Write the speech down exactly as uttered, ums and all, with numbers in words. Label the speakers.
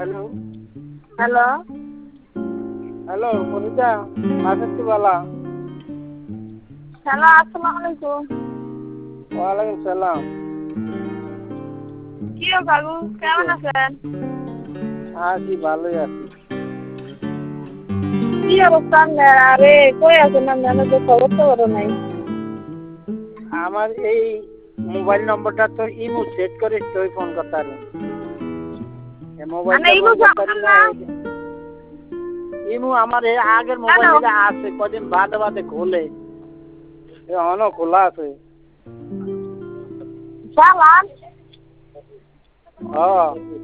Speaker 1: Hello
Speaker 2: hello
Speaker 1: hello Kabita Masud Bala
Speaker 2: hello আসসালামু আলাইকুম।
Speaker 1: ওয়ালাইকুম সালাম।
Speaker 2: কি গো কাকু কেমন আছেন?
Speaker 1: আছি ভালোই আছি।
Speaker 2: কি অবস্থা আপনার? আরে কই আছেন আপনার? যে খবর টবর নাই।
Speaker 1: আমার এই মোবাইল নম্বরটা তো ইমো সেট করে তুই ফোন করতে পারবো। এই মোবাইলটা
Speaker 2: মানে ইমো
Speaker 1: ফোন করতে পারি
Speaker 2: চালান
Speaker 1: না।
Speaker 2: না?
Speaker 1: ইমো আমার এই আগের
Speaker 2: কেন?
Speaker 1: মোবাইলে আছে, কদিন বাদে বাদে খোলে। এখনো খোলা আছে।
Speaker 2: চালান?
Speaker 1: হ্যাঁ।